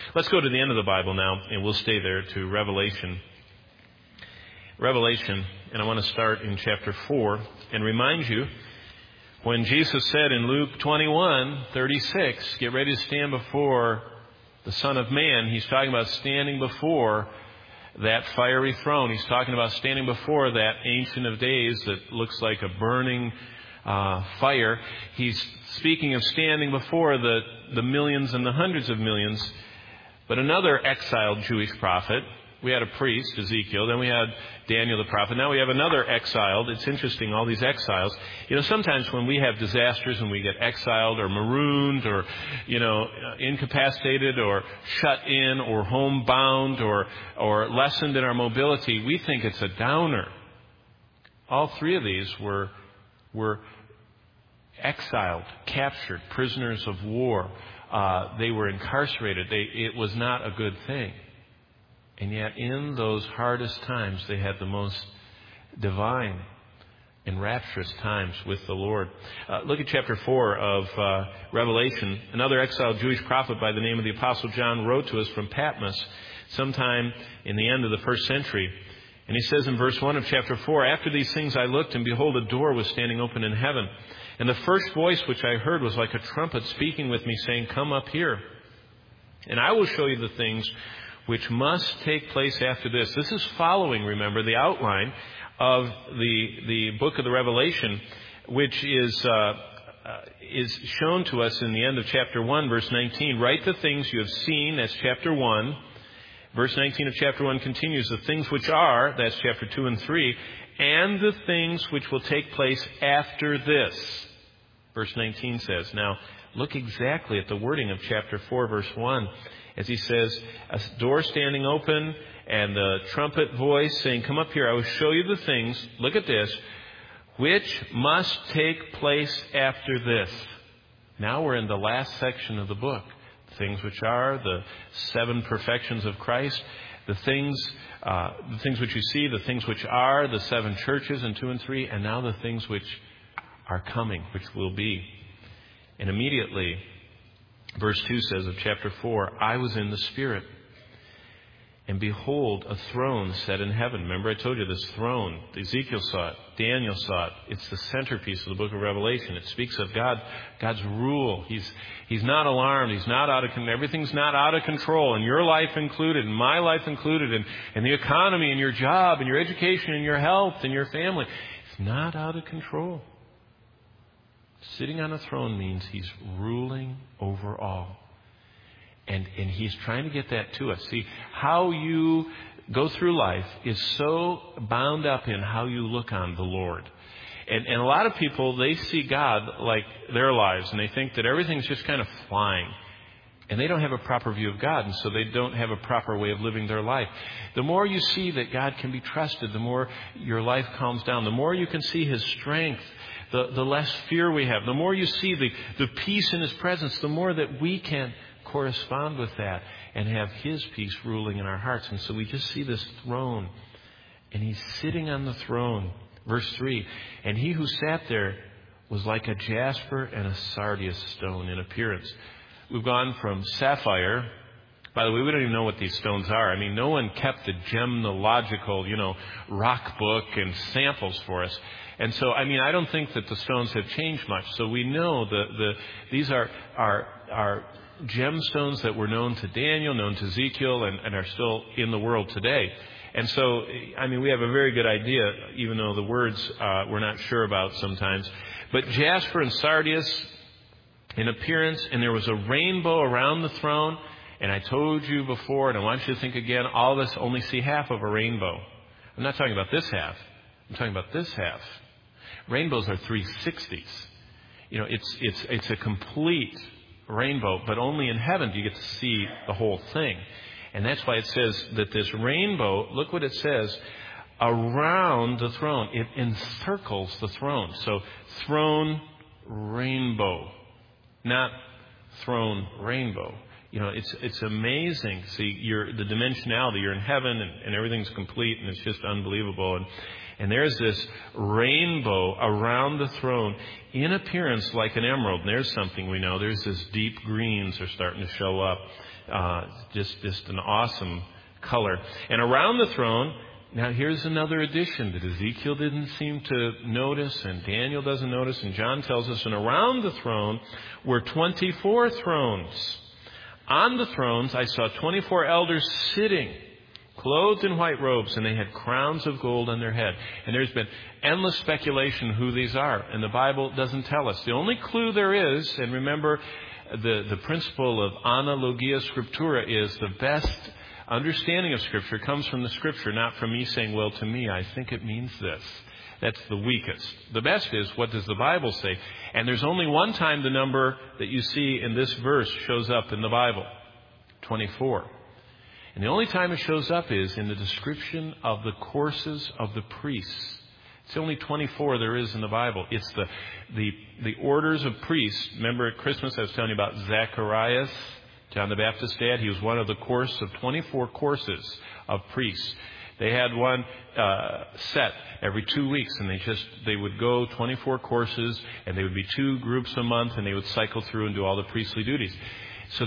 Let's go to the end of the Bible now, and we'll stay there to Revelation. Revelation, and I want to start in chapter 4 and remind you, when Jesus said in Luke 21:36, get ready to stand before the Son of Man, he's talking about standing before that fiery throne. He's talking about standing before that Ancient of Days that looks like a burning fire. He's speaking of standing before the millions and the hundreds of millions. But another exiled Jewish prophet, we had a priest, Ezekiel, then we had Daniel the prophet. Now we have another exiled. It's interesting, all these exiles. Sometimes when we have disasters and we get exiled or marooned or, incapacitated or shut in or homebound or lessened in our mobility, we think it's a downer. All three of these were exiled, captured, prisoners of war. They were incarcerated. It was not a good thing. And yet in those hardest times, they had the most divine and rapturous times with the Lord. Look at chapter 4 of Revelation. Another exiled Jewish prophet by the name of the Apostle John wrote to us from Patmos sometime in the end of the first century. And he says in verse 1 of chapter 4, after these things I looked, and behold, a door was standing open in heaven. And the first voice which I heard was like a trumpet speaking with me, saying, come up here, and I will show you the things which must take place after this. This is following, remember, the outline of the book of the Revelation, which is shown to us in the end of chapter 1, verse 19. Write the things you have seen, that's chapter 1. Verse 19 of chapter 1 continues, the things which are, that's chapter 2 and 3, and the things which will take place after this. Verse 19 says, now look exactly at the wording of chapter 4, verse 1. As he says, a door standing open and the trumpet voice saying, come up here, I will show you the things, look at this, which must take place after this. Now we're in the last section of the book. The things which are, the 7 perfections of Christ, the things which you see, the things which are, the 7 churches in 2 and 3, and now the things which are coming, which will be. And immediately, verse 2 says of chapter 4, I was in the Spirit, and behold, a throne set in heaven. Remember I told you this throne, Ezekiel saw it, Daniel saw it. It's the centerpiece of the book of Revelation. It speaks of God's rule. He's not alarmed. He's not out of control. Everything's not out of control, and your life included, and my life included, and the economy, and your job, and your education, and your health, and your family. It's not out of control. Sitting on a throne means he's ruling over all. And he's trying to get that to us. See, how you go through life is so bound up in how you look on the Lord. And a lot of people, they see God like their lives, and they think that everything's just kind of flying. And they don't have a proper view of God, and so they don't have a proper way of living their life. The more you see that God can be trusted, the more your life calms down. The more you can see his strength, the less fear we have. The more you see the peace in his presence, the more that we can correspond with that and have his peace ruling in our hearts. And so we just see this throne, and he's sitting on the throne. Verse 3, and he who sat there was like a jasper and a sardius stone in appearance. We've gone from sapphire. By the way, we don't even know what these stones are. I mean, no one kept the gemological, rock book and samples for us. And so, I don't think that the stones have changed much. So we know these are gemstones that were known to Daniel, known to Ezekiel, and are still in the world today. And so, we have a very good idea, even though the words we're not sure about sometimes. But jasper and sardius in appearance, and there was a rainbow around the throne. And I told you before, and I want you to think again, all of us only see half of a rainbow. I'm not talking about this half. I'm talking about this half. Rainbows are 360s. It's a complete rainbow, but only in heaven do you get to see the whole thing. And that's why it says that this rainbow, look what it says, around the throne. It encircles the throne. So throne rainbow, not throne rainbow. it's amazing. See, the dimensionality. You're in heaven and everything's complete and it's just unbelievable. And there's this rainbow around the throne in appearance like an emerald. And there's something we know. There's this deep greens are starting to show up. Just an awesome color. And around the throne, now here's another addition that Ezekiel didn't seem to notice and Daniel doesn't notice and John tells us. And around the throne were 24 thrones. On the thrones I saw 24 elders sitting, clothed in white robes, and they had crowns of gold on their head. And there's been endless speculation who these are, and the Bible doesn't tell us. The only clue there is, and remember the principle of analogia scriptura is the best understanding of Scripture comes from the Scripture, not from me saying, well, to me, I think it means this. That's the weakest. The best is, what does the Bible say? And there's only one time the number that you see in this verse shows up in the Bible, 24. And the only time it shows up is in the description of the courses of the priests. It's only 24 there is in the Bible. It's the orders of priests. Remember at Christmas I was telling you about Zacharias, John the Baptist's dad. He was one of the course of 24 courses of priests. They had one set every 2 weeks, and they would go 24 courses, and they would be 2 groups a month, and they would cycle through and do all the priestly duties. So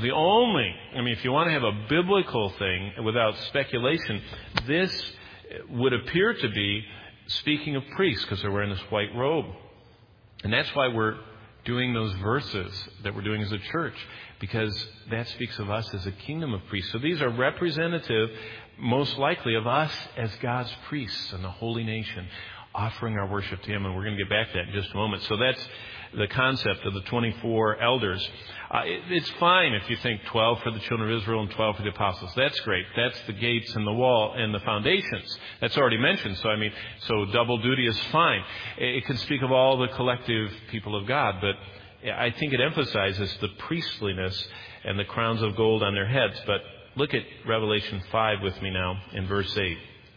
if you want to have a biblical thing without speculation, this would appear to be speaking of priests because they're wearing this white robe. And that's why we're doing those verses that we're doing as a church, because that speaks of us as a kingdom of priests. So these are representative, most likely, of us as God's priests and the holy nation, offering our worship to Him. And we're going to get back to that in just a moment. So that's the concept of the 24 elders. It's fine if you think 12 for the children of Israel and 12 for the apostles. That's great. That's the gates and the wall and the foundations. That's already mentioned. So double duty is fine. It can speak of all the collective people of God, but I think it emphasizes the priestliness and the crowns of gold on their heads. But look at Revelation 5 with me now in verse 8.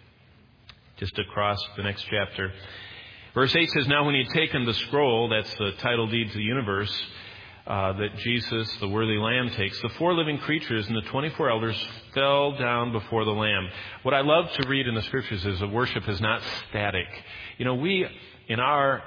Just across the next chapter. Verse 8 says, now when he had taken the scroll, that's the title deed to the universe, that Jesus, the worthy Lamb, takes, the 4 living creatures and the 24 elders fell down before the Lamb. What I love to read in the Scriptures is that worship is not static. We, in our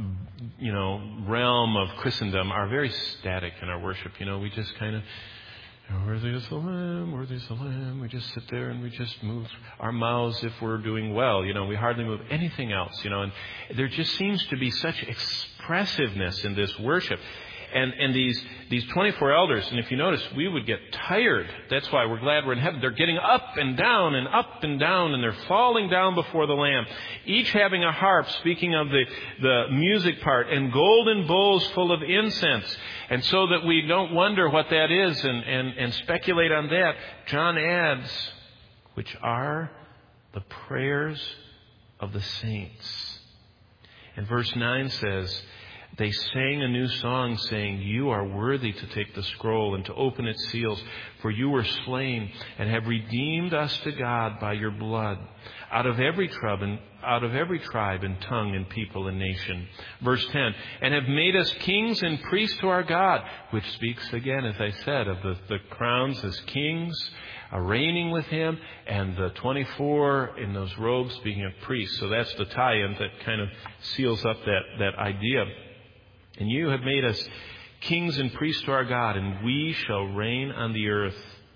realm of Christendom, are very static in our worship. We just kind of, worthy is the Lamb, worthy is the Lamb. We just sit there and we just move our mouths if we're doing well. We hardly move anything else, and there just seems to be such expressiveness in this worship. And these 24 elders, and if you notice, we would get tired. That's why we're glad we're in heaven. They're getting up and down and up and down, and they're falling down before the Lamb, each having a harp, speaking of the music part, and golden bowls full of incense. And so that we don't wonder what that is and speculate on that, John adds, which are the prayers of the saints. And verse 9 says, they sang a new song saying, you are worthy to take the scroll and to open its seals, for you were slain and have redeemed us to God by your blood out of every tribe and tongue and people and nation. Verse 10, and have made us kings and priests to our God, which speaks again, as I said, of the crowns as kings, reigning with Him, and the 24 in those robes speaking of priests. So that's the tie-in that kind of seals up that idea. And you have made us kings and priests to our God, and we shall reign on the earth.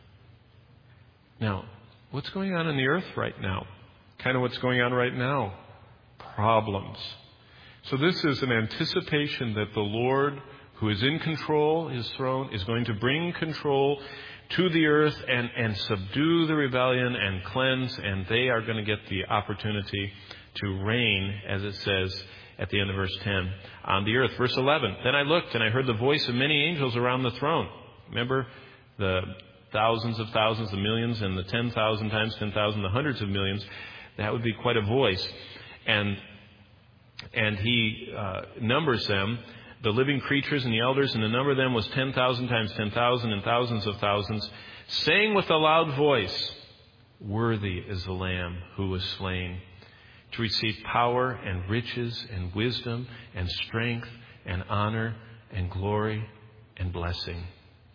Now, what's going on in the earth right now? Kind of what's going on right now. Problems. So this is an anticipation that the Lord, who is in control, His throne, is going to bring control to the earth and subdue the rebellion and cleanse, and they are going to get the opportunity to reign, as it says at the end of verse 10, on the earth. Verse 11, then I looked and I heard the voice of many angels around the throne. Remember the thousands of thousands, the millions, and the 10,000 times 10,000, the hundreds of millions. That would be quite a voice. And He numbers them, the living creatures and the elders, and the number of them was 10,000 times 10,000 and thousands of thousands, saying with a loud voice, worthy is the Lamb who was slain, to receive power and riches and wisdom and strength and honor and glory and blessing.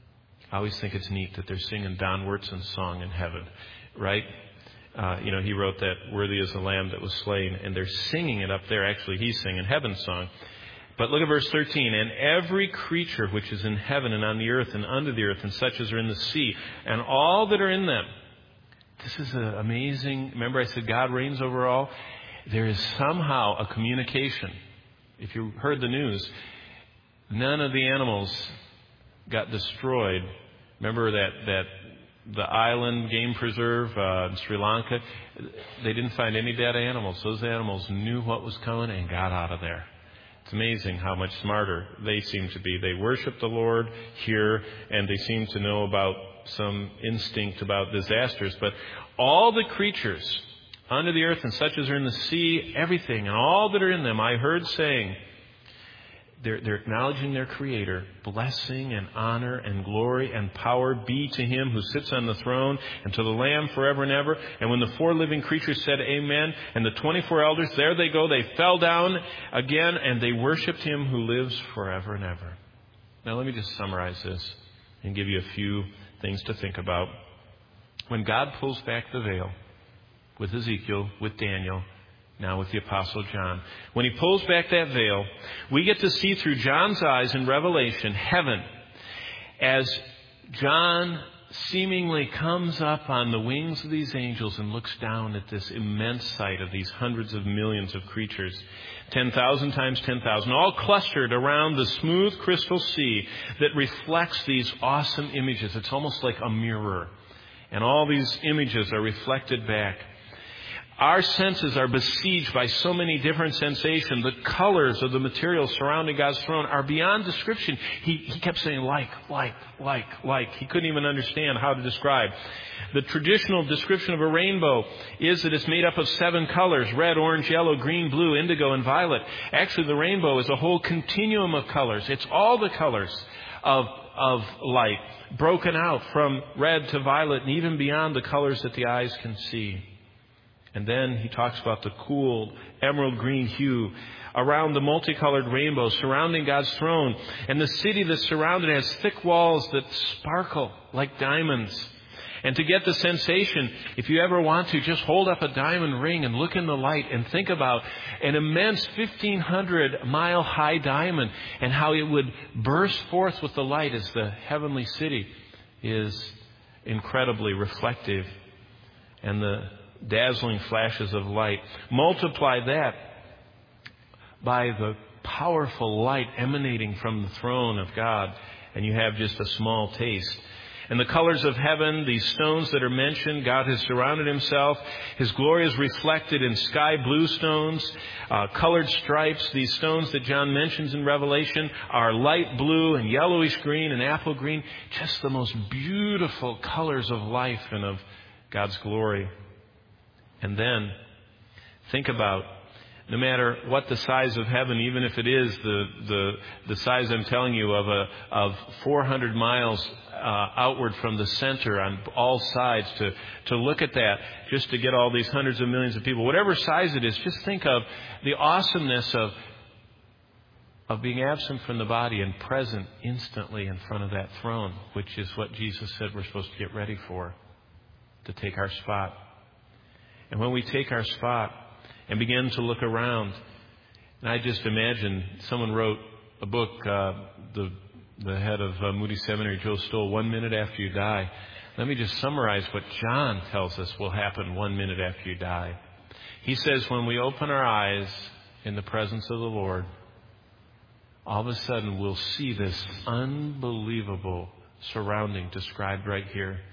I always think it's neat that they're singing Don Wurtzen's song in heaven, right? He wrote that "Worthy is the Lamb that was slain," and they're singing it up there. Actually, he's singing heaven's song. But look at verse 13. And every creature which is in heaven and on the earth and under the earth and such as are in the sea and all that are in them. This is amazing. Remember I said God reigns over all? There is somehow a communication. If you heard the news, none of the animals got destroyed. Remember that the island game preserve in Sri Lanka, they didn't find any dead animals. Those animals knew what was coming and got out of there. It's amazing how much smarter they seem to be. They worship the Lord here, and they seem to know about some instinct about disasters. But all the creatures under the earth and such as are in the sea, everything and all that are in them, I heard saying, they're acknowledging their Creator. Blessing and honor and glory and power be to Him who sits on the throne and to the Lamb forever and ever. And when the 4 living creatures said amen, and the 24 elders, there they go, they fell down again and they worshiped Him who lives forever and ever. Now let me just summarize this and give you a few things to think about. When God pulls back the veil with Ezekiel, with Daniel, now with the Apostle John. When He pulls back that veil, we get to see through John's eyes in Revelation, heaven, as John seemingly comes up on the wings of these angels and looks down at this immense sight of these hundreds of millions of creatures, 10,000 times 10,000, all clustered around the smooth crystal sea that reflects these awesome images. It's almost like a mirror. And all these images are reflected back. Our senses are besieged by so many different sensations. The colors of the material surrounding God's throne are beyond description. He kept saying like. He couldn't even understand how to describe. The traditional description of a rainbow is that it's made up of 7 colors: red, orange, yellow, green, blue, indigo, and violet. Actually, the rainbow is a whole continuum of colors. It's all the colors of light, broken out from red to violet and even beyond the colors that the eyes can see. And then he talks about the cool emerald green hue around the multicolored rainbow surrounding God's throne. And the city that's surrounded has thick walls that sparkle like diamonds. And to get the sensation, if you ever want to, just hold up a diamond ring and look in the light and think about an immense 1,500-mile high diamond and how it would burst forth with the light as the heavenly city is incredibly reflective. And the dazzling flashes of light. Multiply that by the powerful light emanating from the throne of God, and you have just a small taste. And the colors of heaven, these stones that are mentioned, God has surrounded Himself. His glory is reflected in sky blue stones, colored stripes. These stones that John mentions in Revelation are light blue and yellowish green and apple green. Just the most beautiful colors of life and of God's glory. And then think about, no matter what the size of heaven, even if it is the size I'm telling you of 400 miles outward from the center on all sides, to look at that, just to get all these hundreds of millions of people, whatever size it is, just think of the awesomeness of being absent from the body and present instantly in front of that throne, which is what Jesus said we're supposed to get ready for, to take our spot. And when we take our spot and begin to look around, and I just imagine someone wrote a book, the head of Moody Seminary, Joe Stoll, 1 minute after you die. Let me just summarize what John tells us will happen 1 minute after you die. He says when we open our eyes in the presence of the Lord, all of a sudden we'll see this unbelievable surrounding described right here.